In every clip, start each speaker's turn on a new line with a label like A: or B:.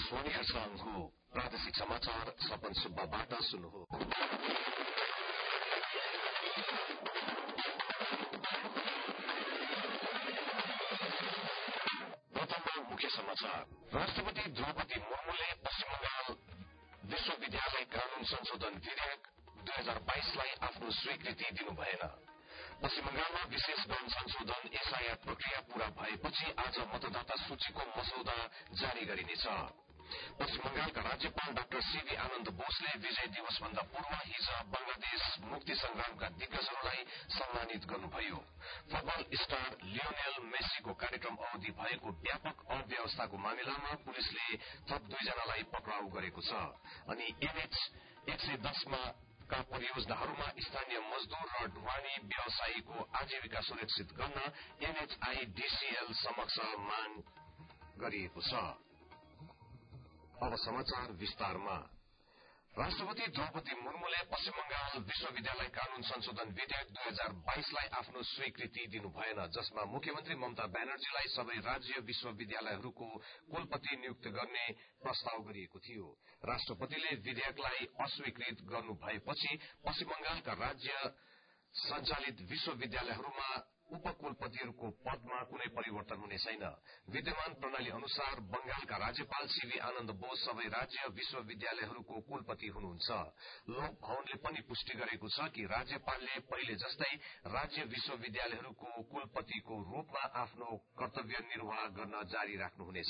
A: आकाशवाणी खरसाङ हो। प्रादेशिक समाचार सपन सुब्बाबाट सुन्नुहोस्। प्रथममा मुख्य समाचार। राष्ट्रपति द्रौपदी मुर्मुले पश्चिम बंगाल विश्वविद्यालय कानून संशोधन विधेयक 2022 लाई आफ्नो स्वीकृति दिनु भएन। पश्चिम बंगालमा विशेष गण संशोधन एसआईआर प्रक्रिया पूरा भएपछि आज मतदाता सूचीको मसौदा जारी गरिनेछ। पश्चिम बंगालका राज्यपाल डाक्टर सीवी आनन्द बोसले विजय दिवस भन्दा पूर्व हिज बंगलादेश मुक्ति संग्रामका दिग्गजहरूलाई सम्मानित गर्नुभयो। फुटबल स्टार लियोनेल मेसीको कार्यक्रम अवधि भएको व्यापक अव्यवस्थाको मामिलामा पुलिसले थप 2 जनालाई पक्राउ गरेको छ। अनि एनएच 110 का परियोजनाहरूमा स्थानीय मजदूर र ढुवानी व्यवसायीको आजीविका सुरक्षित गर्न एनएचआईडीसीएल समक्ष माग गरिएको छ। अब समाचार विस्तारमा। राष्ट्रपति द्रौपदी मुर्मुले पश्चिम बंगाल विश्वविद्यालय कानून संशोधन विधेयक 2022 लाई आफ्नो स्वीकृति दिनु भएन, जसमा मुख्यमन्त्री ममता ब्यानर्जीलाई सबै राज्य विश्वविद्यालयहरूको कुलपति नियुक्त गर्ने प्रस्ताव गरिएको थियो। राष्ट्रपतिले विधेयकलाई अस्वीकृत गर्नु भएपछि पश्चिम बंगालका राज्य संचालित विश्वविद्यालयहरूमा उपकुलपतिहरूको पदमा कुनै परिवर्तन हुने छैन। विद्यमान प्रणाली अनुसार बंगालका राज्यपाल सीवी आनन्द बोस सबै राज्य विश्वविद्यालयहरूको कुलपति हुनुहुन्छ। लोक भवनले पनि पुष्टि गरेको छ कि राज्यपालले पहिले जस्तै राज्य विश्वविद्यालयहरूको कुलपतिको रूपमा आफ्नो कर्तव्य निर्वाह गर्न जारी राख्नुहुनेछ।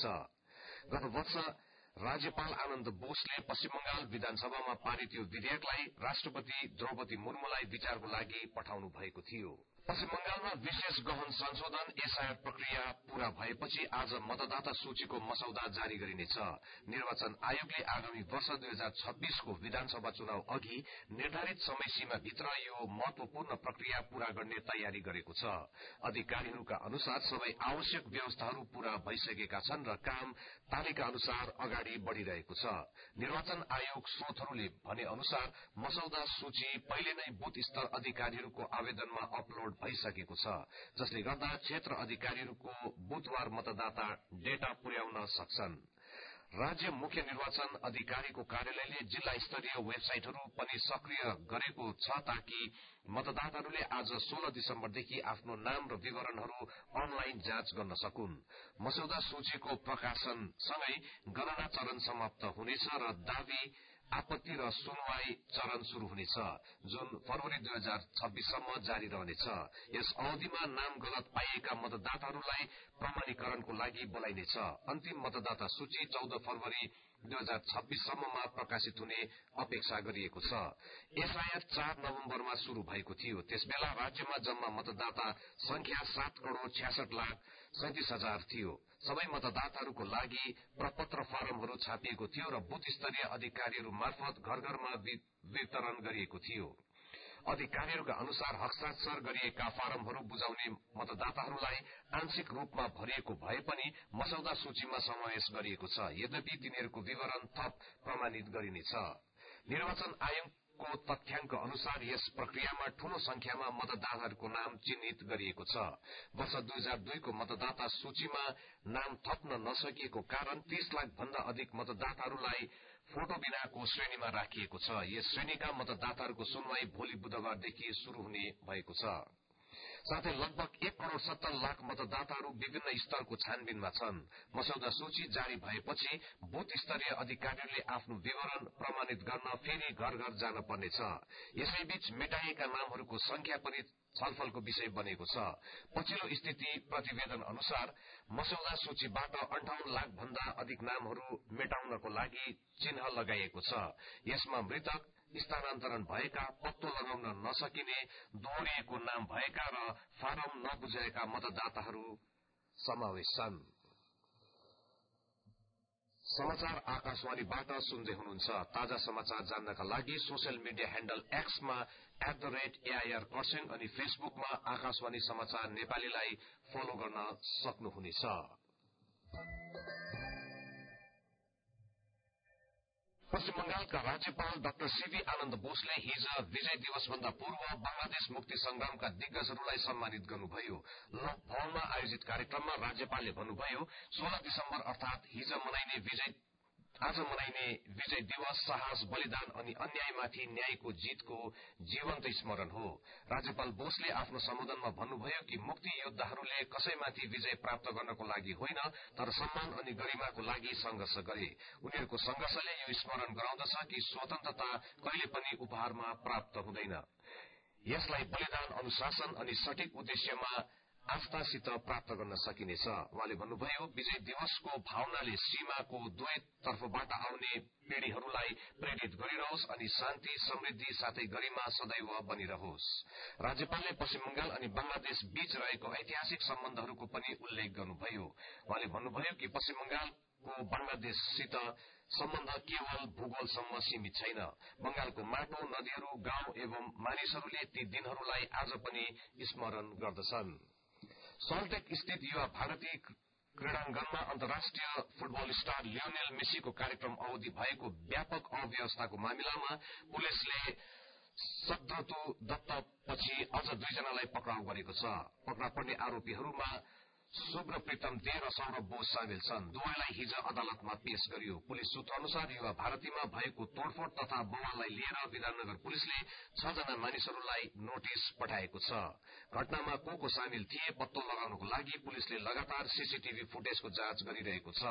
A: गत वर्ष राज्यपाल आनन्द बोसले पश्चिम बंगाल विधानसभामा पारित यो विधेयकलाई राष्ट्रपति द्रौपदी मुर्मुलाई विचारको लागि पठाउनु भएको थियो। पश्चिम बंगालमा विशेष गहन संशोधन एसआईआर प्रक्रिया पूरा भएपछि आज मतदाता सूचीको मसौदा जारी गरिनेछ। निर्वाचन आयोगले आगामी वर्ष 2026 को विधानसभा चुनाव अघि निर्धारित समय सीमा भित्र यो महत्वपूर्ण प्रक्रिया पूरा गर्ने तयारी गरेको छ। अधिकारीहरूका अनुसार सबै आवश्यक व्यवस्थाहरू पूरा भइसकेका छन् र काम तालिका अनुसार अगाडि बढ़िरहेको छ। निर्वाचन आयोग स्रोतहरूले भने अनुसार मसौदा सूची पहिले नै बूथ स्तर अधिकारीहरूको आवेदनमा अपलोड भइसकेको छ, जसले गर्दा क्षेत्र अधिकारीहरूको बुधबार मतदाता डेटा पुर्याउन सक्छन्। राज्य मुख्य निर्वाचन अधिकारीको कार्यालयले जिल्ला स्तरीय वेबसाइटहरू पनि सक्रिय गरेको छ ताकि मतदाताहरूले आज 16 दिसम्बरदेखि आफ्नो नाम र विवरणहरू अनलाइन जाँच गर्न सकुन्। मसौदा सूचीको प्रकाशनसँगै गणना चरण समाप्त हुनेछ र दावी आपत्ति र सुनवाई चरण शुरू हुनेछ, जुन फरवरी 2026 सम्म जारी रहनेछ। यस अवधिमा नाम गलत पाइएका मतदाताहरूलाई प्रमाणीकरणको लागि बोलाइनेछ। अन्तिम मतदाता सूची 14 फरवरी 2026 सम्ममा प्रकाशित हुने अपेक्षा गरिएको छ। एसआईआर 4 नवम्बरमा शुरू भएको थियो। त्यसबेला राज्यमा जम्मा मतदाता संख्या 7,66,37,000 थियो। सबै मतदाताहरूको लागि प्रपत्र फारमहरू छापिएको थियो र बूथ स्तरीय अधिकारीहरू मार्फत घर घरमा वितरण गरिएको थियो। अधिकारीहरूका अनुसार हस्ताक्षर गरिएका फारमहरू बुझाउने मतदाताहरूलाई आंशिक रूपमा भरिएको भए पनि मसौदा सूचीमा समावेश गरिएको छ। यद्यपि तिनीहरूको विवरण थप प्रमाणित गरिनेछ। निर्वाचन आयोगको तथ्याङ्क अनुसार यस प्रक्रियामा ठूलो संख्यामा मतदाताहरूको नाम चिन्हित गरिएको छ। वर्ष 2002 को मतदाता सूचीमा नाम थप्न नसकिएको कारण 30 लाख भन्दा अधिक मतदाताहरूलाई फोटो बिनाको श्रेणीमा राखिएको छ। यस श्रेणीका मतदाताहरूको सुनवाई भोलि बुधबारदेखि शुरू हुने भएको छ। साथै लगभग 1,70,00,000 मतदाताहरू विभिन्न स्तरको छानबिनमा छन्। मसौदा सूची जारी भएपछि बूथ स्तरीय अधिकारीहरूले आफ्नो विवरण प्रमाणित गर्न फेरि घर घर जान पर्नेछ। यसैबीच मेटाइएका नामहरूको संख्या पनि छलफलको विषय बनेको छ। पछिल्लो स्थिति प्रतिवेदन अनुसार मसौदा सूचीबाट 58 लाख भन्दा अधिक नामहरू मेटाउनको लागि चिन्ह लगाइएको छ। यसमा मृतक, स्थानान्तरण भएका, पत्तो लगाउन नसकिने, दोहोरिएको नाम भएका र फारम नबुझेका मतदाताहरू समावेश छन्। समाचार आकाशवाणीबाट सुन्दै हुनुहुन्छ। ताजा समाचार जान्नका लागि सोशल मिडिया ह्यान्डल एक्समा @AIR खरसाङ अनि फेसबुकमा आकाशवाणी समाचार नेपालीलाई फलो गर्न सक्नुहुनेछ। पश्चिम बंगालका राज्यपाल डाक्टर सीवी आनन्द बोसले हिज विजय दिवस भन्दा पूर्व बंगलादेश मुक्ति संग्रामका दिग्गजहरूलाई सम्मानित गर्नुभयो। लोक भवनमा आयोजित कार्यक्रममा राज्यपालले भन्नुभयो 16 दिसम्बर अर्थात हिज मनाइने विजय आज मनाइने विजय दिवस साहस बलिदान अनि अन्यायमाथि न्यायको जीतको जीवन्त स्मरण हो। राज्यपाल बोसले आफ्नो सम्बोधनमा भन्नुभयो कि मुक्ति योद्धाहरूले कसैमाथि विजय प्राप्त गर्नको लागि होइन तर सम्मान अनि गरिमाको लागि संघर्ष गरे। उनीहरूको संघर्षले यो स्मरण गराउँदछ कि स्वतन्त्रता कहिले पनि उपहारमा प्राप्त हुँदैन। यसलाई बलिदान, अनुशासन अनि सठिक उद्देश्यमा आस्थासित प्राप्त गर्न सकिनेछ। उहाँले भन्नुभयो विजय दिवसको भावनाले सीमाको दुवै तर्फबाट आउने पीढ़ीहरूलाई प्रेरित गरिरहोस् अनि शान्ति, समृद्धि साथै गरिमा सदैव बनिरहोस्। राज्यपालले पश्चिम बंगाल अनि बंगलादेश बीच रहेको ऐतिहासिक सम्बन्धहरूको पनि उल्लेख गर्नुभयो। उहाँले भन्नुभयो कि पश्चिम बंगालको बंगलादेशसित सम्बन्ध केवल भूगोलसम्म सीमित छैन। बंगालको माटो, नदीहरू, गाउँ एवं मानिसहरूले ती दिनहरूलाई आज पनि स्मरण गर्दछन्। सल्टलेक स्थित युवा भारतीय क्रीड़ांगनमा अन्तर्राष्ट्रिय फुटबल स्टार लियोनेल मेसीको कार्यक्रम अवधि भएको व्यापक अव्यवस्थाको मामिलामा पुलिसले सद्रतु दत्तपछि अझ 2 जनालाई पक्राउ गरेको छ। पक्रा पर्ने आरोपीहरूमा सुब्रप्रीतम दे र सौरभ बोस सामेल छन्। दुवैलाई हिज अदालतमा पेश गरियो। पुलिस सूत्र अनुसार युवा भारतीमा भएको तोड़फोड़ तथा बवाललाई लिएर विधाननगर पुलिसले 6 जना मानिसहरूलाई नोटिस पठाएको छ। घटनामा को सामेल थिए पत्तो लगाउनको लागि पुलिसले लगातार सीसीटीभी फुटेजको जाँच गरिरहेको छ।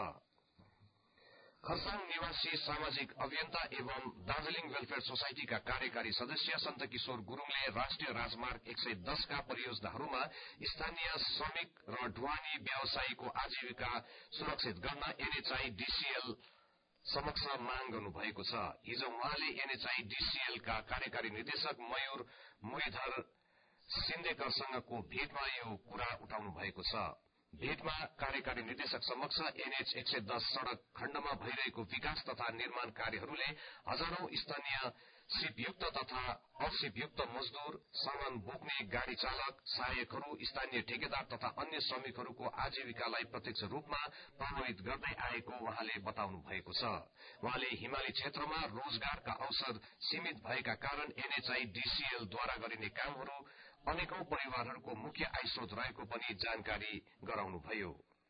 A: खरसाङ निवासी सामाजिक अभियन्ता एवं दार्जीलिङ वेलफेयर सोसाइटीका कार्यकारी सदस्य सन्त किशोर गुरूङले राष्ट्रिय राजमार्ग 110 का परियोजनाहरूमा स्थानीय श्रमिक र ढुवानी व्यवसायीको आजीविका सुरक्षित गर्न NHIDCL समक्ष माग गर्नुभएको छ। हिज उहाँले NHIDCL का कार्यकारी निर्देशक मयूर मुरलीधर सिन्देकरसँगको भेटमा यो कुरा उठाउनु भएको छ। भेटमा कार्यकारी निर्देशक समक्ष NH 110 सड़क खण्डमा भइरहेको विकास तथा निर्माण कार्यहरूले हजारौं स्थानीय सिपयुक्त तथा असिपयुक्त मजदूर, सामान बोक्ने गाड़ी चालक, सहायकहरू, स्थानीय ठेकेदार तथा अन्य श्रमिकहरूको आजीविकालाई प्रत्यक्ष रूपमा प्रभावित गर्दै आएको उहाँले बताउनु भएको छ। उहाँले हिमाली क्षेत्रमा रोजगारका अवसर सीमित भएका कारण NHIDCL द्वारा गरिने कामहरू अनेकौं परिवारहरूको मुख्य आय स्रोत रहेको पनि जानकारी गराउनुभयो।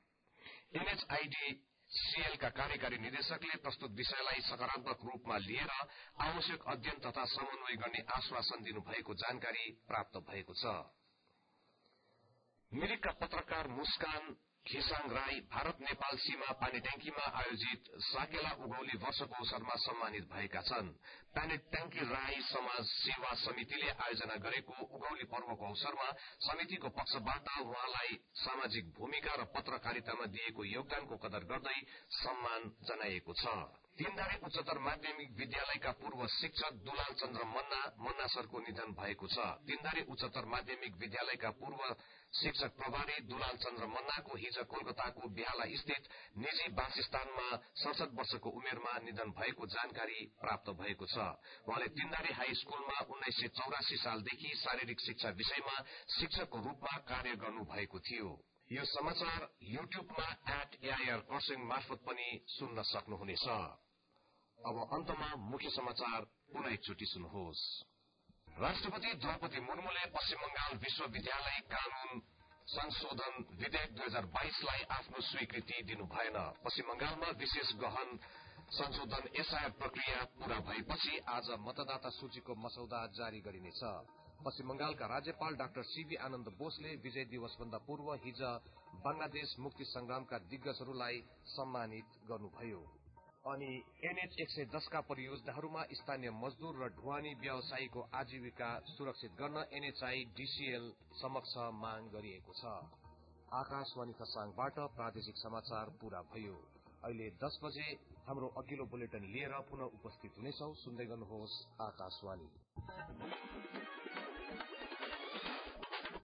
A: NHIDCL का कार्यकारी निर्देशकले प्रस्तुत विषयलाई सकारात्मक रूपमा लिएर आवश्यक अध्ययन तथा समन्वय गर्ने आश्वासन दिनुभएको जानकारी प्राप्त भएको छ। मिरिकका पत्रकार मुस्कान खिसाङ राई भारत नेपाल सीमा पानीट्याङ्कीमा आयोजित साकेला उगौली वर्षको अवसरमा सम्मानित भएका छन्। पानीट्याङ्की राई समाज सेवा समितिले आयोजना गरेको उगौली पर्वको अवसरमा समितिको पक्षबाट उहाँलाई सामाजिक भूमिका र पत्रकारितामा दिएको योगदानको कदर गर्दै सम्मान जनाइएको छ। तीनधारे उच्चतर माध्यमिक विद्यालयका पूर्व शिक्षक दुलाल चन्द्र मन्ना सरको निधन भएको छ। तीनधारे उच्चतर माध्यमिक विद्यालयका पूर्व शिक्षक प्रभारी दुलाल चन्द्र मन्नाको हिज कोलकाताको बेहाला स्थित निजी वासस्थानमा 67 वर्षको उमेरमा निधन भएको जानकारी प्राप्त भएको छ। उहाँले तीनधारे हाई स्कूलमा 1984 सालदेखि शारीरिक शिक्षा विषयमा शिक्षकको रूपमा कार्य गर्नु भएको थियो। यो समाचार युट्युबमा @AIR खरसाङ मार्फत पनि सुन्न सक्नुहुनेछ। अब अन्तमा मुख्य समाचार पुनः एकचोटि सुन्नुहोस्। राष्ट्रपति द्रौपदी मुर्मुले पश्चिम बंगाल विश्वविद्यालय कानून संशोधन विधेयक 2022 लाई आफ्नो स्वीकृति दिनु भएन। पश्चिम बंगालमा विशेष गहन संशोधन SIR प्रक्रिया पूरा भएपछि आज मतदाता सूचीको मसौदा जारी गरिनेछ। पश्चिम बंगालका राज्यपाल डाक्टर CB आनन्द बोसले विजय दिवस भन्दा पूर्व हिज बंगलादेश मुक्ति संग्रामका दिग्गजहरूलाई सम्मानित गर्नुभयो। अनि NH 110 का परियोजनाहरूमा स्थानीय मजदूर र ढुवानी व्यवसायीको आजीविका सुरक्षित गर्न NHIDCL समक्ष माग गरिएको छ। आकाशवाणी खरसाङबाट प्रादेशिक समाचार पूरा भयो। अहिले 10 बजे हाम्रो अघिल्लो बुलेटिन लिएर पुनः उपस्थित हुनेछौं। सुन्दै गर्नुहोस् आकाशवाणी।